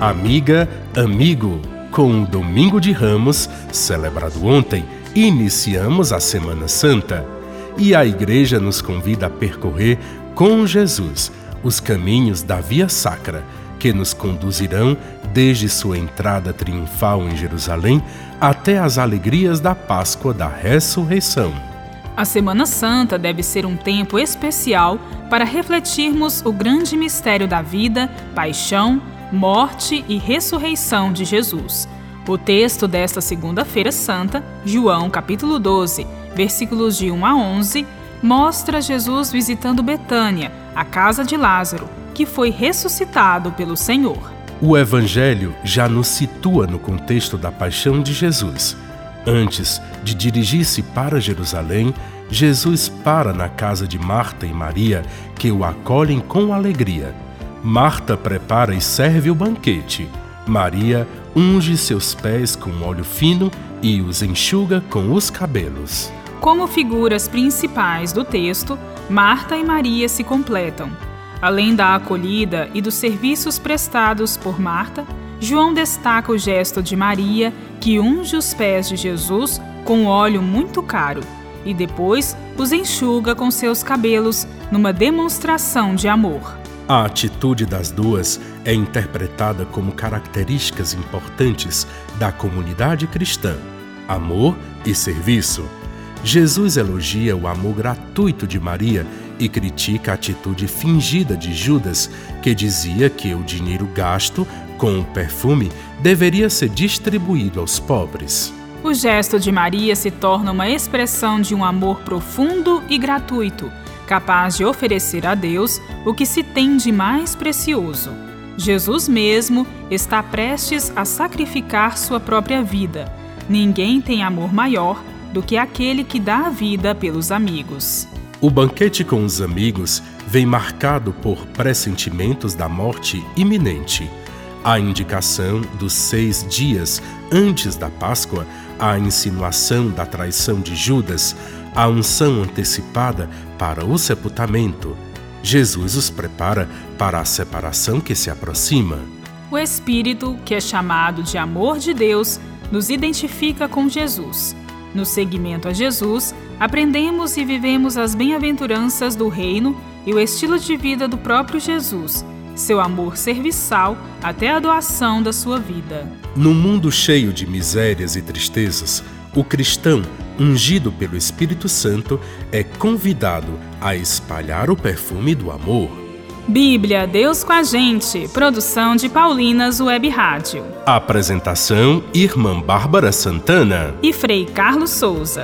Amiga, amigo, com o Domingo de Ramos, celebrado ontem, iniciamos a Semana Santa. E a Igreja nos convida a percorrer com Jesus os caminhos da Via Sacra, que nos conduzirão desde sua entrada triunfal em Jerusalém até as alegrias da Páscoa da Ressurreição. A Semana Santa deve ser um tempo especial para refletirmos o grande mistério da vida, paixão, morte e ressurreição de Jesus. O texto desta Segunda-feira Santa, João capítulo 12, versículos de 1 a 11, mostra Jesus visitando Betânia, a casa de Lázaro, que foi ressuscitado pelo Senhor. O Evangelho já nos situa no contexto da paixão de Jesus. Antes de dirigir-se para Jerusalém, Jesus para na casa de Marta e Maria, que o acolhem com alegria. Marta prepara e serve o banquete. Maria unge seus pés com óleo fino e os enxuga com os cabelos. Como figuras principais do texto, Marta e Maria se completam. Além da acolhida e dos serviços prestados por Marta, João destaca o gesto de Maria, que unge os pés de Jesus com óleo muito caro e depois os enxuga com seus cabelos numa demonstração de amor. A atitude das duas é interpretada como características importantes da comunidade cristã: amor e serviço. Jesus elogia o amor gratuito de Maria e critica a atitude fingida de Judas, que dizia que o dinheiro gasto com o perfume deveria ser distribuído aos pobres. O gesto de Maria se torna uma expressão de um amor profundo e gratuito, capaz de oferecer a Deus o que se tem de mais precioso. Jesus mesmo está prestes a sacrificar sua própria vida. Ninguém tem amor maior do que aquele que dá a vida pelos amigos. O banquete com os amigos vem marcado por pressentimentos da morte iminente. A indicação dos 6 dias antes da Páscoa, a insinuação da traição de Judas, a unção antecipada para o sepultamento. Jesus os prepara para a separação que se aproxima. O Espírito, que é chamado de amor de Deus, nos identifica com Jesus. No seguimento a Jesus, aprendemos e vivemos as bem-aventuranças do reino e o estilo de vida do próprio Jesus, seu amor serviçal até a doação da sua vida. Num mundo cheio de misérias e tristezas, o cristão, ungido pelo Espírito Santo, é convidado a espalhar o perfume do amor. Bíblia, Deus com a gente. Produção de Paulinas Web Rádio. Apresentação: Irmã Bárbara Santana e Frei Carlos Souza.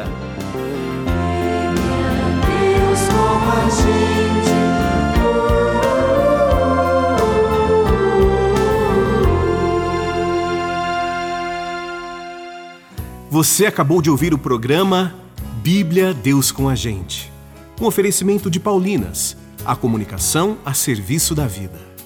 Deus com a gente. Você acabou de ouvir o programa Bíblia, Deus com a gente. Um oferecimento de Paulinas, a comunicação a serviço da vida.